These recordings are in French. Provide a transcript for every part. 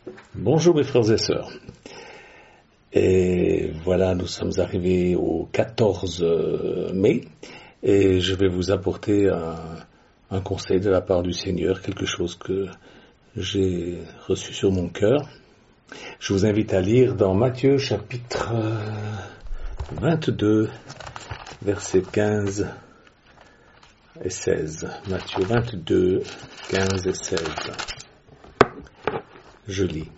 Bonjour mes frères et sœurs. Et voilà, nous sommes arrivés au 14 mai et je vais vous apporter un conseil de la part du Seigneur, quelque chose que j'ai reçu sur mon cœur. Je vous invite à lire dans Matthieu chapitre 22, versets 15 et 16. Matthieu 22, 15 et 16. Je lis.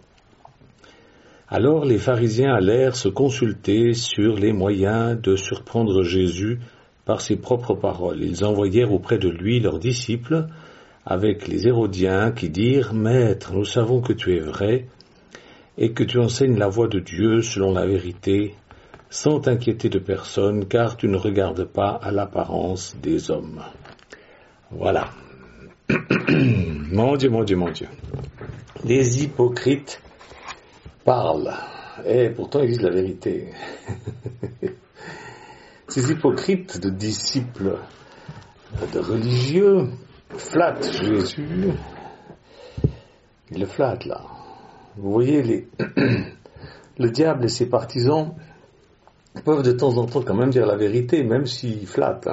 Alors les pharisiens allèrent se consulter sur les moyens de surprendre Jésus par ses propres paroles. Ils envoyèrent auprès de lui leurs disciples avec les Hérodiens qui dirent « Maître, nous savons que tu es vrai et que tu enseignes la voie de Dieu selon la vérité, sans t'inquiéter de personne, car tu ne regardes pas à l'apparence des hommes. » Voilà. Mon Dieu, mon Dieu, mon Dieu. Les hypocrites parlent, et pourtant ils disent la vérité. Ces hypocrites de disciples, de religieux, flattent Jésus. Ils le flattent là. Vous voyez, le diable et ses partisans peuvent de temps en temps quand même dire la vérité, même s'ils flattent.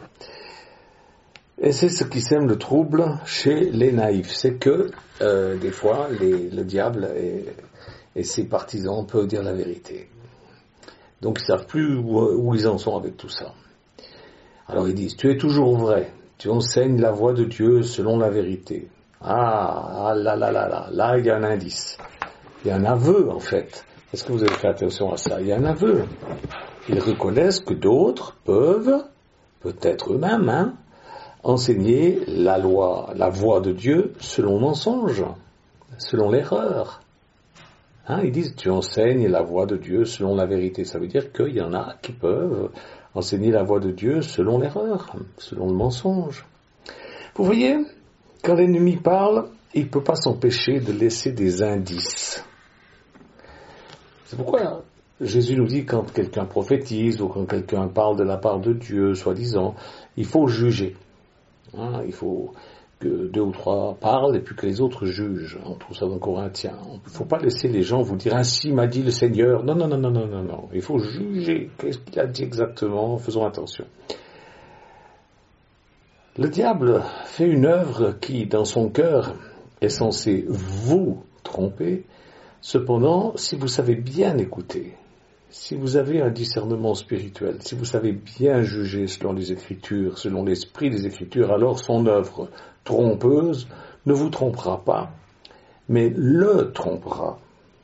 Et c'est ce qui sème le trouble chez les naïfs. C'est que, des fois, le diable et ses partisans peuvent dire la vérité. Donc ils ne savent plus où ils en sont avec tout ça. Alors ils disent, tu es toujours vrai, tu enseignes la voie de Dieu selon la vérité. Là, il y a un indice. Il y a un aveu en fait. Est-ce que vous avez fait attention à ça? Il y a un aveu. Ils reconnaissent que d'autres peuvent, peut-être eux-mêmes, enseigner la voie de Dieu selon le mensonge, selon l'erreur. Ils disent, tu enseignes la voie de Dieu selon la vérité. Ça veut dire qu'il y en a qui peuvent enseigner la voie de Dieu selon l'erreur, selon le mensonge. Vous voyez, quand l'ennemi parle, il ne peut pas s'empêcher de laisser des indices. C'est pourquoi Jésus nous dit, quand quelqu'un prophétise ou quand quelqu'un parle de la part de Dieu, soi-disant, il faut juger. Il faut que 2 ou 3 parlent et puis que les autres jugent. On trouve ça dans Corinthiens. Il ne faut pas laisser les gens vous dire « Ainsi m'a dit le Seigneur ». Non. Il faut juger. Qu'est-ce qu'il a dit exactement? Faisons attention. Le diable fait une œuvre qui, dans son cœur, est censée vous tromper. Cependant, si vous savez bien écouter, si vous avez un discernement spirituel, si vous savez bien juger selon les Écritures, selon l'esprit des Écritures, alors son œuvre trompeuse ne vous trompera pas, mais le trompera.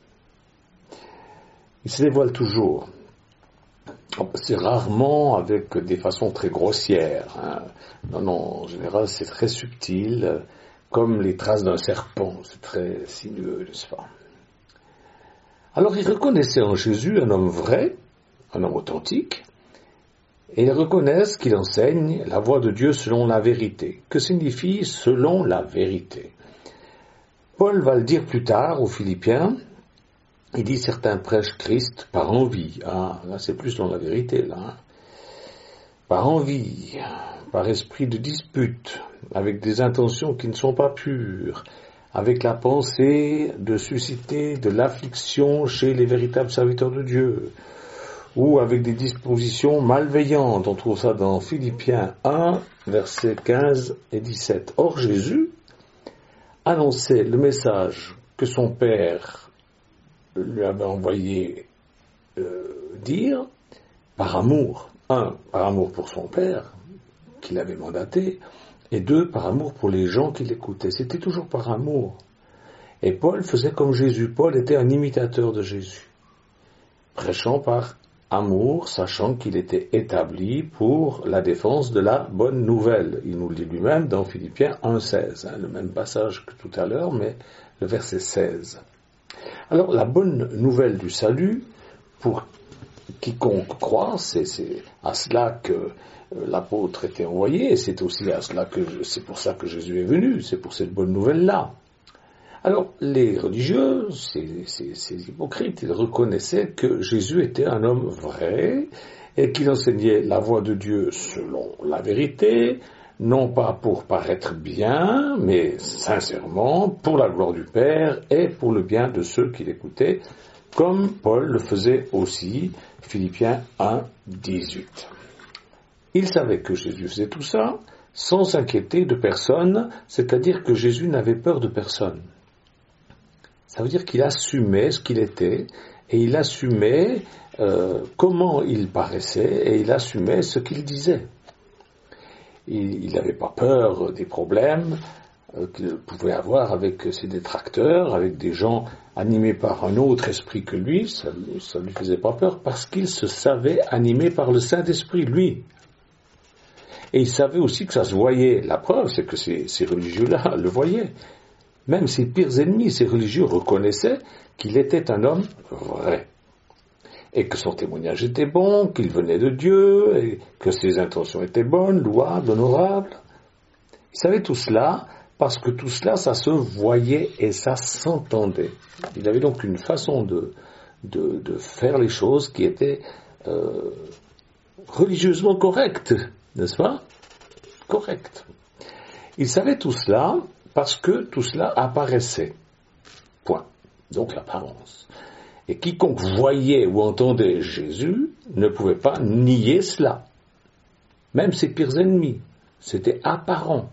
Il se dévoile toujours. C'est rarement avec des façons très grossières. Non, en général c'est très subtil, comme les traces d'un serpent, c'est très sinueux, n'est-ce pas? Alors ils reconnaissaient en Jésus un homme vrai, un homme authentique, et ils reconnaissent qu'il enseigne la voie de Dieu selon la vérité. Que signifie selon la vérité? Paul va le dire plus tard aux Philippiens, il dit certains prêchent Christ par envie. Là c'est plus dans la vérité, là. Par envie, par esprit de dispute, avec des intentions qui ne sont pas pures, avec la pensée de susciter de l'affliction chez les véritables serviteurs de Dieu, ou avec des dispositions malveillantes. On trouve ça dans Philippiens 1, versets 15 et 17. Or Jésus annonçait le message que son Père lui avait envoyé dire par amour. 1, par amour pour son Père, qui l'avait mandaté, et 2, par amour pour les gens qui l'écoutaient. C'était toujours par amour. Et Paul faisait comme Jésus. Paul était un imitateur de Jésus, prêchant par amour, sachant qu'il était établi pour la défense de la bonne nouvelle. Il nous le dit lui-même dans Philippiens 1,16, le même passage que tout à l'heure, mais le verset 16. Alors, la bonne nouvelle du salut, pour quiconque croit, c'est à cela que l'apôtre était envoyé, et c'est aussi c'est pour ça que Jésus est venu, c'est pour cette bonne nouvelle-là. Alors, les religieux, ces hypocrites, ils reconnaissaient que Jésus était un homme vrai, et qu'il enseignait la voie de Dieu selon la vérité, non pas pour paraître bien, mais sincèrement, pour la gloire du Père et pour le bien de ceux qui l'écoutaient, comme Paul le faisait aussi, Philippiens 1, 18. Il savait que Jésus faisait tout ça sans s'inquiéter de personne, c'est-à-dire que Jésus n'avait peur de personne. Ça veut dire qu'il assumait ce qu'il était, et il assumait comment il paraissait, et il assumait ce qu'il disait. Il n'avait pas peur des problèmes qu'il pouvait avoir avec ses détracteurs, avec des gens animés par un autre esprit que lui. Ça ne lui faisait pas peur, parce qu'il se savait animé par le Saint-Esprit, lui. Et il savait aussi que ça se voyait. La preuve, c'est que ces religieux-là le voyaient. Même ses pires ennemis, ces religieux, reconnaissaient qu'il était un homme vrai. Et que son témoignage était bon, qu'il venait de Dieu, et que ses intentions étaient bonnes, louables, honorables. Il savait tout cela, parce que tout cela, ça se voyait et ça s'entendait. Il avait donc une façon de faire les choses qui était religieusement correcte, n'est-ce pas? Correcte. Il savait tout cela parce que tout cela apparaissait. Point. Donc l'apparence. Et quiconque voyait ou entendait Jésus ne pouvait pas nier cela. Même ses pires ennemis. C'était apparent.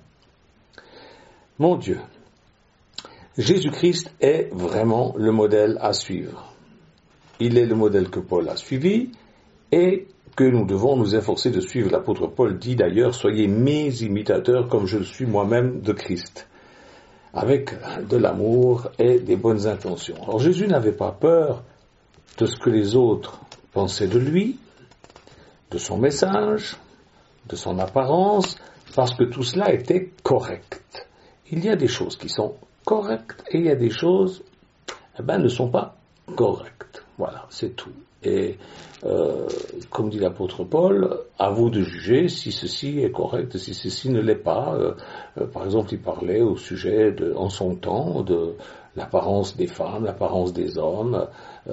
Mon Dieu, Jésus-Christ est vraiment le modèle à suivre. Il est le modèle que Paul a suivi et que nous devons nous efforcer de suivre. L'apôtre Paul dit d'ailleurs, soyez mes imitateurs comme je le suis moi-même de Christ, avec de l'amour et des bonnes intentions. Alors Jésus n'avait pas peur de ce que les autres pensaient de lui, de son message, de son apparence, parce que tout cela était correct. Il y a des choses qui sont correctes et il y a des choses ne sont pas correctes. Voilà, c'est tout. Et comme dit l'apôtre Paul, à vous de juger si ceci est correct, si ceci ne l'est pas. Par exemple, il parlait au sujet, en son temps, de l'apparence des femmes, l'apparence des hommes.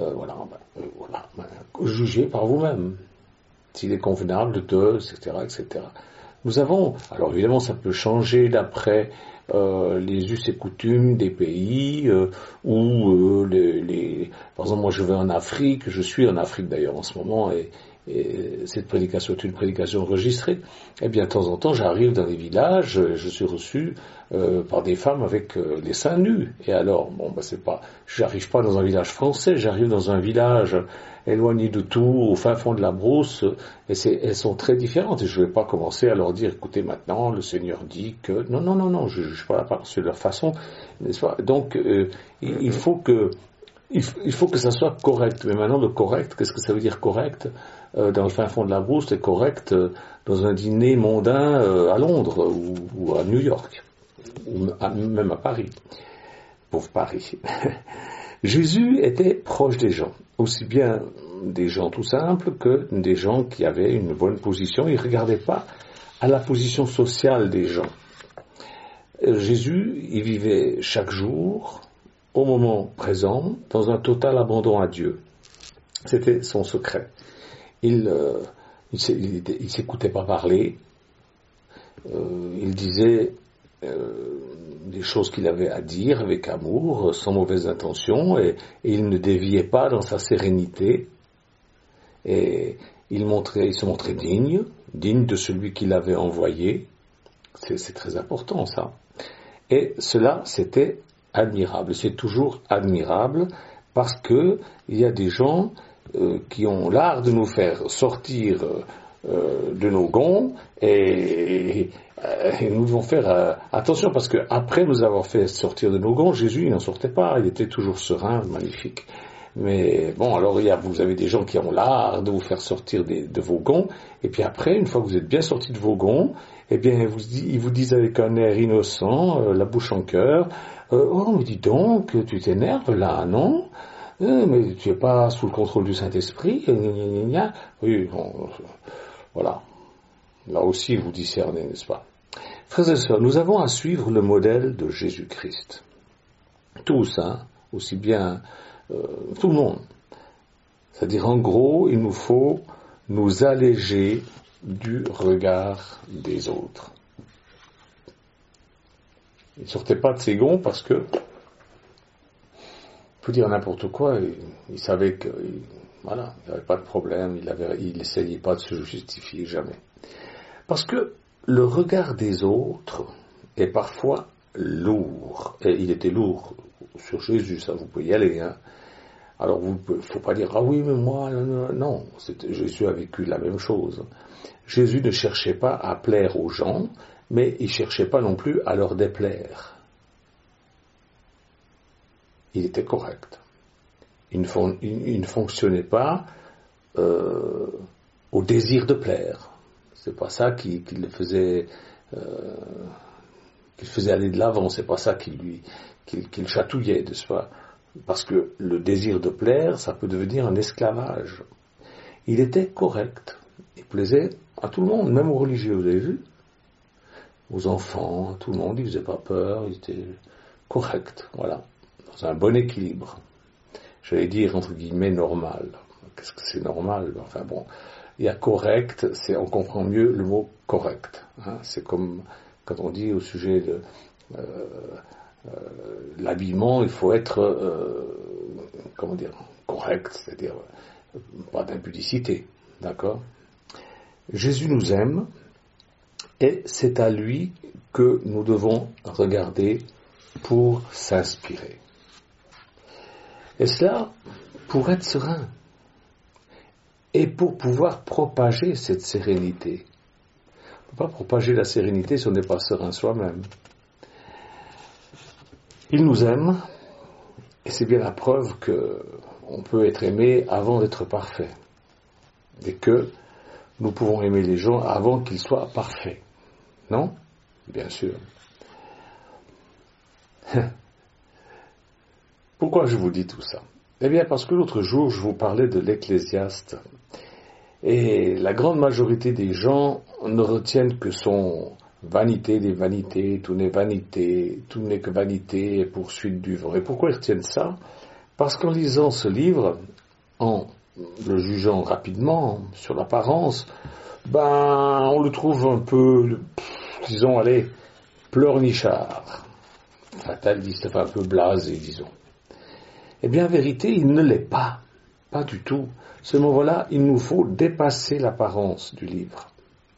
Jugez par vous-même, s'il est convenable de, etc., etc. Nous avons, alors évidemment ça peut changer d'après les us et coutumes des pays, par exemple moi je vais en Afrique, je suis en Afrique d'ailleurs en ce moment, et cette prédication est une prédication enregistrée, et bien de temps en temps j'arrive dans des villages, je suis reçu par des femmes avec les seins nus, et alors, j'arrive pas dans un village français, j'arrive dans un village éloigné de tout, au fin fond de la brousse, et elles sont très différentes, et je vais pas commencer à leur dire, écoutez maintenant, le Seigneur dit que, non, je juge pas sur leur façon, n'est-ce pas? Donc, il faut que ça soit correct, mais maintenant le correct, qu'est-ce que ça veut dire correct? Dans le fin fond de la brousse, c'est correct dans un dîner mondain à Londres, ou à New York, ou même à Paris. Pauvre Paris. Jésus était proche des gens, aussi bien des gens tout simples que des gens qui avaient une bonne position. Il ne regardait pas à la position sociale des gens. Jésus, il vivait chaque jour, au moment présent, dans un total abandon à Dieu. C'était son secret. Il s'écoutait pas parler. Il disait des choses qu'il avait à dire avec amour, sans mauvaise intention, et il ne déviait pas dans sa sérénité, et il se montrait digne de celui qui l'avait envoyé. C'est très important ça. Et cela, c'était admirable. C'est toujours admirable parce que il y a des gens qui ont l'art de nous faire sortir de nos gonds et nous devons faire attention parce que après nous avoir fait sortir de nos gonds, Jésus il n'en sortait pas, il était toujours serein, magnifique. Mais bon, alors vous avez des gens qui ont l'art de vous faire sortir de vos gonds, et puis après, une fois que vous êtes bien sorti de vos gonds, eh bien ils vous disent avec un air innocent, la bouche en cœur, oh mais dis donc, tu t'énerves là, non? Mais tu n'es pas sous le contrôle du Saint-Esprit, oui, bon, voilà. Là aussi, vous discernez, n'est-ce pas? Frères et sœurs, nous avons à suivre le modèle de Jésus-Christ. Tous, aussi bien tout le monde. C'est-à-dire, en gros, il nous faut nous alléger du regard des autres. Il ne sortait pas de ses gonds parce que, faut dire n'importe quoi, il savait que, voilà, il n'y avait pas de problème, il n'essayait pas de se justifier, jamais. Parce que le regard des autres est parfois lourd, et il était lourd sur Jésus, ça vous pouvez y aller, hein. Alors il ne faut pas dire, ah oui, mais moi, non, Jésus a vécu la même chose. Jésus ne cherchait pas à plaire aux gens, mais il ne cherchait pas non plus à leur déplaire. Il était correct. Il ne fonctionnait pas au désir de plaire. C'est pas ça qui le faisait aller de l'avant. C'est pas ça qui le chatouillait, n'est-ce pas? Parce que le désir de plaire, ça peut devenir un esclavage. Il était correct. Il plaisait à tout le monde, même aux religieux, vous avez vu? Aux enfants, à tout le monde, il faisait pas peur, il était correct, voilà. Dans un bon équilibre. J'allais dire, entre guillemets, normal. Qu'est-ce que c'est normal? Enfin bon, il y a correct, on comprend mieux le mot correct. Hein. C'est comme quand on dit au sujet de l'habillement, il faut être, correct, c'est-à-dire pas d'impudicité, d'accord? Jésus nous aime, et c'est à lui que nous devons regarder pour s'inspirer. Et cela pour être serein, et pour pouvoir propager cette sérénité. On ne peut pas propager la sérénité si on n'est pas serein soi-même. Il nous aime, et c'est bien la preuve qu'on peut être aimé avant d'être parfait, et que nous pouvons aimer les gens avant qu'ils soient parfaits. Non? Bien sûr. Pourquoi je vous dis tout ça? Eh bien parce que l'autre jour, je vous parlais de l'Ecclésiaste, et la grande majorité des gens ne retiennent que son vanité des vanités, tout n'est que vanité et poursuite du vent. Et pourquoi ils retiennent ça? Parce qu'en lisant ce livre, en le jugeant rapidement sur l'apparence, on le trouve un peu, disons, pleurnichard, fataliste, enfin un peu blasé, disons. Eh bien, en vérité, il ne l'est pas du tout. Ce moment-là, il nous faut dépasser l'apparence du livre,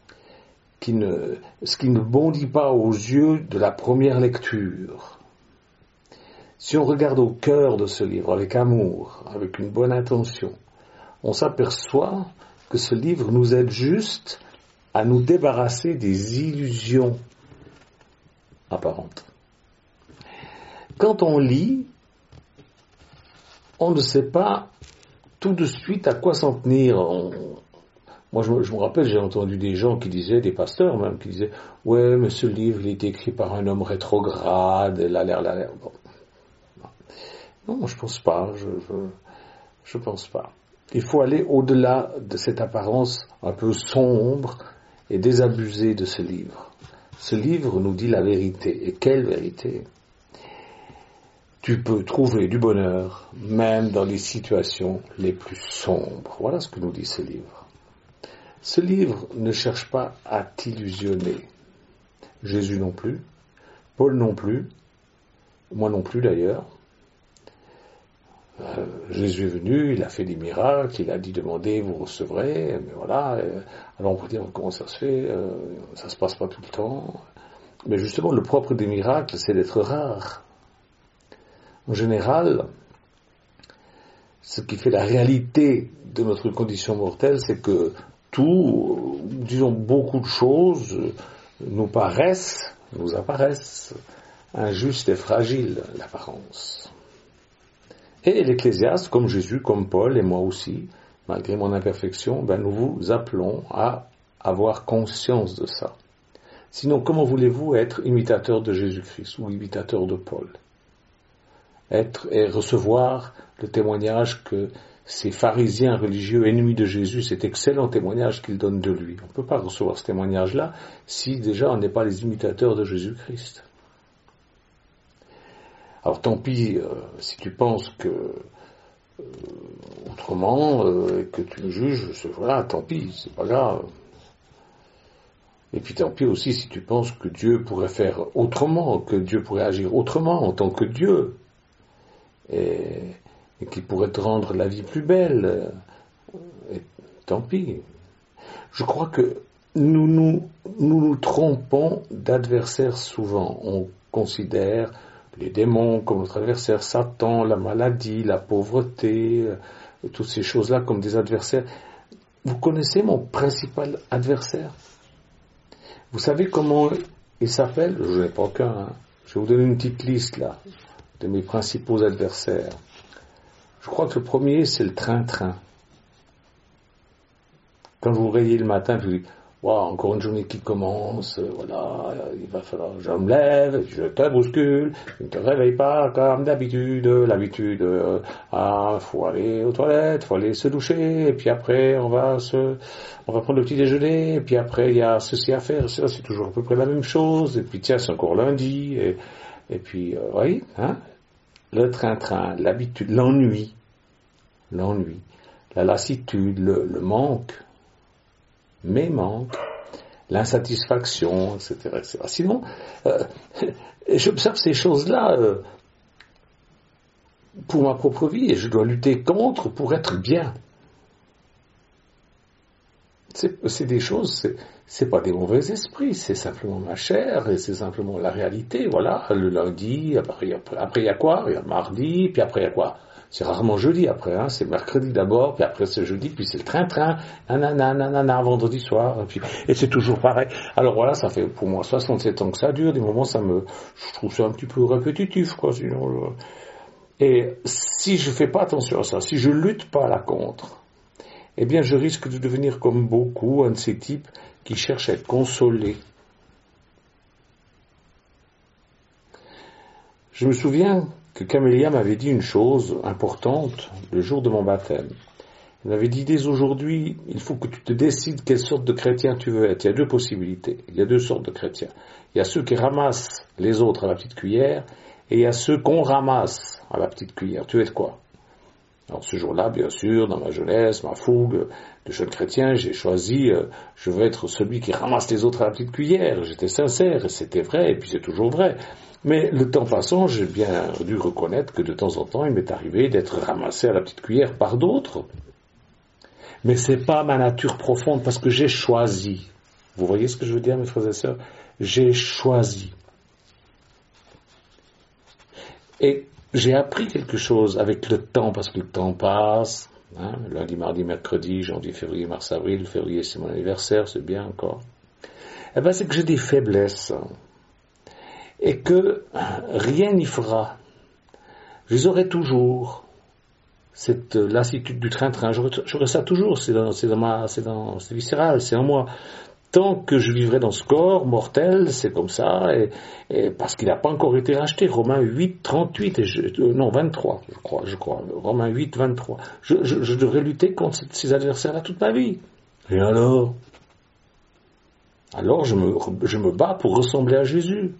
ce qui ne bondit pas aux yeux de la première lecture. Si on regarde au cœur de ce livre avec amour, avec une bonne intention, on s'aperçoit que ce livre nous aide juste à nous débarrasser des illusions apparentes. Quand on lit, on ne sait pas tout de suite à quoi s'en tenir. Moi, je me rappelle, j'ai entendu des gens qui disaient, des pasteurs même, qui disaient « Ouais, mais ce livre, il est écrit par un homme rétrograde, il a l'air... » Bon. Non, je pense pas, je pense pas. Il faut aller au-delà de cette apparence un peu sombre et désabusée de ce livre. Ce livre nous dit la vérité. Et quelle vérité? Tu peux trouver du bonheur, même dans les situations les plus sombres. Voilà ce que nous dit ce livre. Ce livre ne cherche pas à t'illusionner. Jésus non plus, Paul non plus, moi non plus d'ailleurs. Jésus est venu, il a fait des miracles, il a dit demandez, vous recevrez, mais voilà. Alors on peut dire comment ça se fait, ça se passe pas tout le temps. Mais justement, le propre des miracles, c'est d'être rare. En général, ce qui fait la réalité de notre condition mortelle, c'est que disons beaucoup de choses nous apparaissent injustes et fragiles, l'apparence. Et l'Ecclésiaste, comme Jésus, comme Paul et moi aussi, malgré mon imperfection, nous vous appelons à avoir conscience de ça. Sinon, comment voulez-vous être imitateur de Jésus-Christ ou imitateur de Paul? Être et recevoir le témoignage que ces pharisiens religieux ennemis de Jésus, cet excellent témoignage qu'ils donnent de lui. On ne peut pas recevoir ce témoignage-là si déjà on n'est pas les imitateurs de Jésus-Christ. Alors tant pis si tu penses que autrement, que tu me juges, voilà, tant pis, c'est pas grave. Et puis tant pis aussi si tu penses que Dieu pourrait faire autrement, que Dieu pourrait agir autrement en tant que Dieu, et qu'il pourrait te rendre la vie plus belle. Et tant pis. Je crois que nous trompons d'adversaires souvent. On considère les démons comme notre adversaire, Satan, la maladie, la pauvreté, toutes ces choses-là comme des adversaires. Vous connaissez mon principal adversaire? Vous savez comment il s'appelle? Je n'ai pas qu'un. Je vais vous donner une petite liste là de mes principaux adversaires. Je crois que le premier, c'est le train-train. Quand vous vous réveillez le matin, vous dites, wow, encore une journée qui commence, voilà, il va falloir, je me lève, je te bouscule, je ne te réveille pas comme d'habitude, faut aller aux toilettes, faut aller se doucher, et puis après, on va prendre le petit déjeuner, et puis après, il y a ceci à faire, ça, c'est toujours à peu près la même chose, et puis tiens, c'est encore lundi, et puis, oui, hein, le train-train, l'habitude, l'ennui, la lassitude, le manque, mes manques, l'insatisfaction, etc., etc. Sinon, j'observe ces choses-là pour ma propre vie et je dois lutter contre pour être bien. C'est des choses, c'est pas des mauvais esprits, c'est simplement ma chair et c'est simplement la réalité. Voilà, le lundi, après il y a quoi? Il y a mardi, puis après il y a quoi? C'est rarement jeudi après, hein, c'est mercredi d'abord, puis après c'est jeudi, puis c'est le train-train, nanana, vendredi soir, et c'est toujours pareil. Alors voilà, ça fait pour moi 67 ans que ça dure, des moments je trouve ça un petit peu répétitif, quoi, sinon, Et si je fais pas attention à ça, si je lutte pas à la contre, eh bien je risque de devenir comme beaucoup, un de ces types qui cherchent à être consolés. Je me souviens que Camélia m'avait dit une chose importante le jour de mon baptême. Elle m'avait dit, dès aujourd'hui, il faut que tu te décides quelle sorte de chrétien tu veux être. Il y a deux possibilités, il y a deux sortes de chrétiens. Il y a ceux qui ramassent les autres à la petite cuillère, et il y a ceux qu'on ramasse à la petite cuillère. Tu veux être quoi? Alors ce jour-là, bien sûr, dans ma jeunesse, ma fougue de jeune chrétien, j'ai choisi, je veux être celui qui ramasse les autres à la petite cuillère. J'étais sincère, et c'était vrai, et puis c'est toujours vrai. Mais le temps passant, j'ai bien dû reconnaître que de temps en temps, il m'est arrivé d'être ramassé à la petite cuillère par d'autres. Mais c'est pas ma nature profonde, parce que j'ai choisi. Vous voyez ce que je veux dire, mes frères et sœurs? J'ai choisi. Et j'ai appris quelque chose avec le temps, parce que le temps passe. Hein, lundi, mardi, mercredi, janvier, février, mars, avril. Février, c'est mon anniversaire, c'est bien encore. Eh ben, c'est que j'ai des faiblesses. Et que rien n'y fera. Je les aurai toujours. Cette lassitude du train-train, j'aurai ça toujours. C'est viscéral, c'est en moi. Tant que je vivrai dans ce corps mortel, c'est comme ça, et parce qu'il n'a pas encore été racheté. Romains 8, 38, 23, je crois. Romains 8, 23. Je devrais lutter contre ces adversaires-là toute ma vie. Et alors je me bats pour ressembler à Jésus.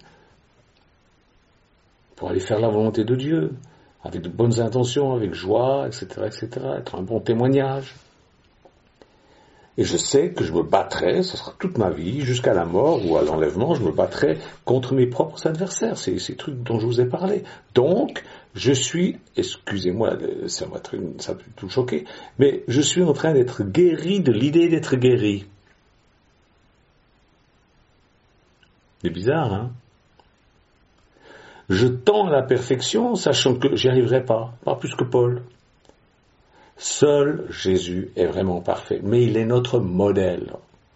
Pour aller faire la volonté de Dieu, avec de bonnes intentions, avec joie, etc., être un bon témoignage. Et je sais que je me battrai, ce sera toute ma vie, jusqu'à la mort ou à l'enlèvement, je me battrai contre mes propres adversaires, ces trucs dont je vous ai parlé. Donc, je suis, excusez-moi, ça peut tout choquer, mais je suis en train d'être guéri de l'idée d'être guéri. C'est bizarre, hein? Je tends à la perfection, sachant que j'y arriverai pas plus que Paul. Seul Jésus est vraiment parfait, mais il est notre modèle.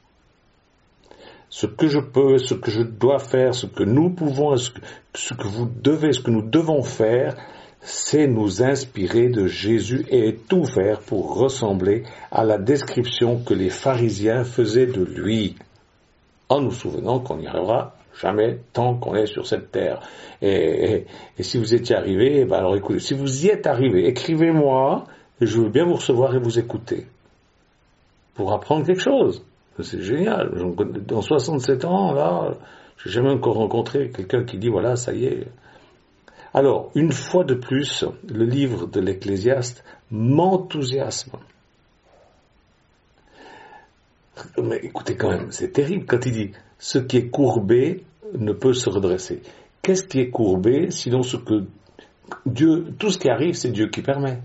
Ce que je peux, ce que je dois faire, ce que nous pouvons, ce que vous devez, ce que nous devons faire, c'est nous inspirer de Jésus et tout faire pour ressembler à la description que les pharisiens faisaient de lui, en nous souvenant qu'on n'y arrivera jamais tant qu'on est sur cette terre. Et si vous étiez arrivé, alors écoutez, si vous y êtes arrivé, écrivez-moi, et je veux bien vous recevoir et vous écouter. Pour apprendre quelque chose. C'est génial. Dans 67 ans, là, j'ai jamais encore rencontré quelqu'un qui dit, voilà, ça y est. Alors, une fois de plus, le livre de l'Ecclésiaste m'enthousiasme. Mais écoutez quand même, c'est terrible quand il dit, ce qui est courbé ne peut se redresser. Qu'est-ce qui est courbé, sinon ce que Dieu, tout ce qui arrive, c'est Dieu qui permet.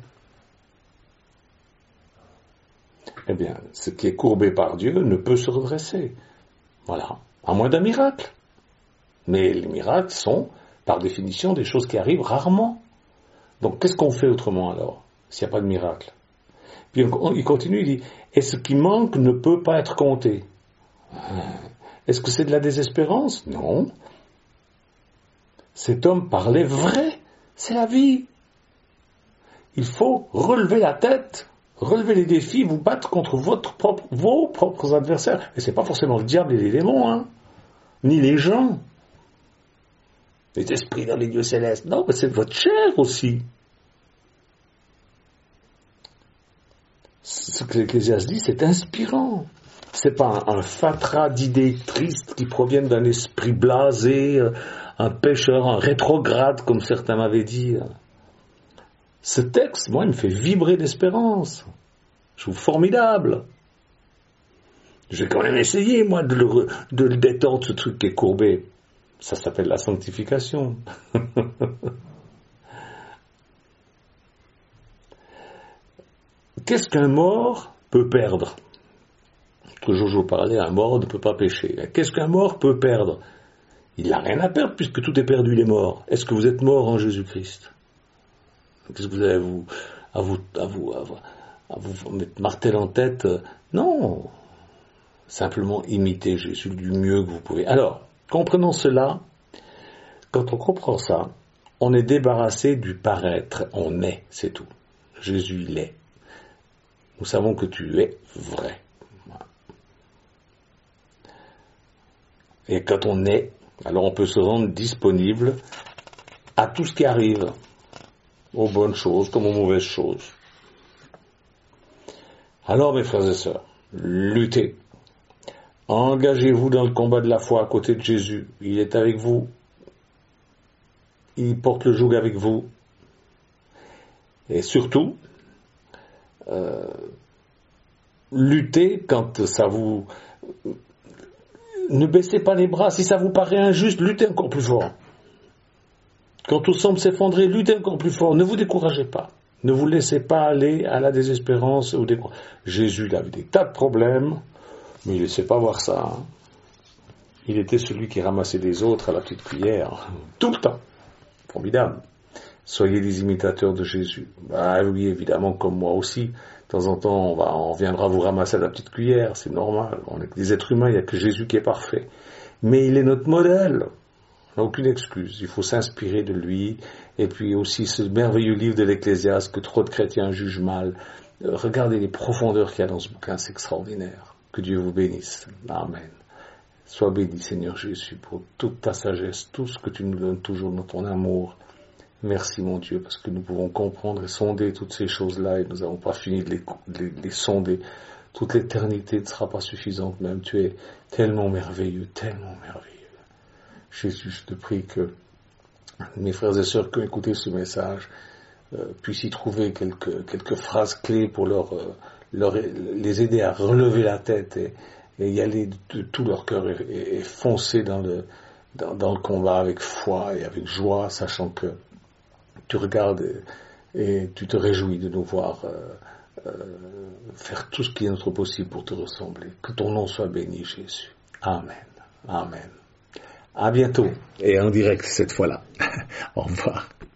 Eh bien, ce qui est courbé par Dieu ne peut se redresser. Voilà. À moins d'un miracle. Mais les miracles sont, par définition, des choses qui arrivent rarement. Donc, qu'est-ce qu'on fait autrement alors, s'il n'y a pas de miracle? Puis il continue, il dit, et ce qui manque ne peut pas être compté. Est-ce que c'est de la désespérance? Non. Cet homme parlait vrai. C'est la vie. Il faut relever la tête, relever les défis, vous battre contre vos propres adversaires. Et c'est pas forcément le diable et les démons, hein, ni les gens, les esprits dans les lieux célestes. Non, mais c'est votre chair aussi. Ce que l'Ecclésiaste dit, c'est inspirant. C'est pas un fatras d'idées tristes qui proviennent d'un esprit blasé, un pécheur, un rétrograde, comme certains m'avaient dit. Ce texte, moi, il me fait vibrer d'espérance. Je trouve formidable. Je vais quand même essayer, moi, de le détendre, ce truc qui est courbé. Ça s'appelle la sanctification. Qu'est-ce qu'un mort peut perdre? Que Jojo parlait, un mort ne peut pas pécher. Qu'est-ce qu'un mort peut perdre? Il n'a rien à perdre puisque tout est perdu, il est mort. Est-ce que vous êtes mort en Jésus-Christ? Qu'est-ce que vous avez à vous mettre martel en tête? Non. Simplement imiter Jésus du mieux que vous pouvez. Alors, comprenons cela. Quand on comprend ça, on est débarrassé du paraître. On est, c'est tout. Jésus, il est. Nous savons que tu es vrai. Et quand on est, alors on peut se rendre disponible à tout ce qui arrive, aux bonnes choses comme aux mauvaises choses. Alors mes frères et sœurs, luttez. Engagez-vous dans le combat de la foi à côté de Jésus. Il est avec vous. Il porte le joug avec vous. Et surtout, luttez quand ça vous... Ne baissez pas les bras. Si ça vous paraît injuste, luttez encore plus fort. Quand tout semble s'effondrer, luttez encore plus fort. Ne vous découragez pas. Ne vous laissez pas aller à la désespérance. Jésus, il avait des tas de problèmes, mais il ne laissait pas voir ça. Hein. Il était celui qui ramassait les autres à la petite cuillère. Tout le temps. Formidable. Soyez des imitateurs de Jésus. Bah oui, évidemment, comme moi aussi. De temps en temps, on viendra vous ramasser à la petite cuillère, c'est normal. On est des êtres humains, il n'y a que Jésus qui est parfait. Mais il est notre modèle. On n'a aucune excuse. Il faut s'inspirer de lui. Et puis aussi ce merveilleux livre de l'Ecclésiaste que trop de chrétiens jugent mal. Regardez les profondeurs qu'il y a dans ce bouquin, c'est extraordinaire. Que Dieu vous bénisse. Amen. Sois béni, Seigneur Jésus, pour toute ta sagesse, tout ce que tu nous donnes toujours dans ton amour. Merci mon Dieu, parce que nous pouvons comprendre et sonder toutes ces choses-là et nous n'avons pas fini de les sonder. Toute l'éternité ne sera pas suffisante même. Tu es tellement merveilleux, tellement merveilleux. Jésus, je te prie que mes frères et sœurs qui ont écouté ce message puissent y trouver quelques phrases clés pour les aider à relever la tête et y aller de tout leur cœur et foncer dans le combat avec foi et avec joie, sachant que tu regardes et tu te réjouis de nous voir faire tout ce qui est notre possible pour te ressembler. Que ton nom soit béni, Jésus. Amen. Amen. À bientôt et en direct cette fois-là. Au revoir.